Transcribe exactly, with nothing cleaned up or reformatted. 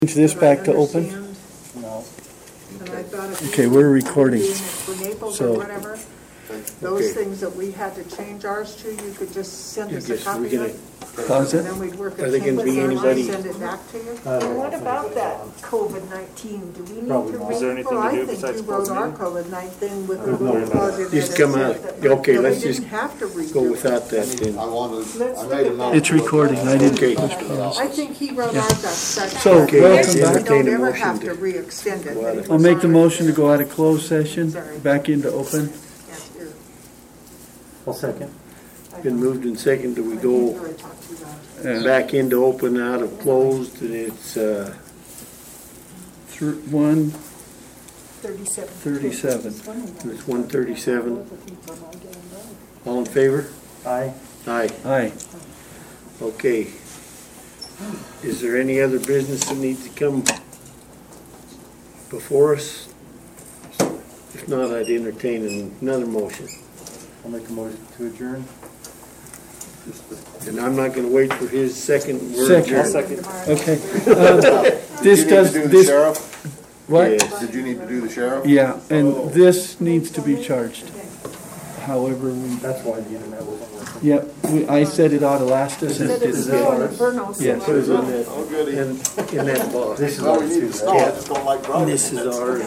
Change this back to open. No. And I thought if you Okay, we're were recording. doing it for Naples So- or whatever, those Okay. things that we had to change ours to, you could just send I us a guess copy we're of gonna, it. Pause And it. then we'd work Are a there gonna template be on it, anybody- send it back to you. I don't And know. what about that COVID nineteen? Do we need Probably to not. read? Is there anything Well, to I do think besides you wrote closing our it? COVID nineteen with the don't little know. clause in it. Just that come said out. that we Okay, really let's just didn't have to redo go it. without that then. I wanted, Let's I look made at a that. note. It's recording. I didn't Okay. push pause. I think he wrote ours that section. So, Okay, welcome let's We back. entertain don't a ever motion have to to re-extend it. go out of- It I'll was make the already motion to there. go out of closed session, Sorry. back into open. Yes, here. I'll second. I Been know. moved and seconded, do we I think go you already talked to that. Uh, back into open out of closed, and it's, uh, thr- One Thirty-seven. thirty-seven. it's one thirty-seven. All in favor? Aye. Aye. Aye. Okay. Is there any other business that needs to come before us? If not, I'd entertain another motion. I'll make a motion to adjourn. And I'm not gonna wait for his second word. Second. here. I'll second. Okay. Um, This Did you need does, to do the this, sheriff? what? Yes. Did you need to do the sheriff? Yeah, and this needs to be charged. However, we, That's why the internet wasn't working. yep, we- I said it ought to last us and it Said it was didn't. still in Inferno, so Yes. Put it in I- that, Oh, goody. in, in that box. This is Well, we ours need too, to stop, right? I just don't like driving. This is ours.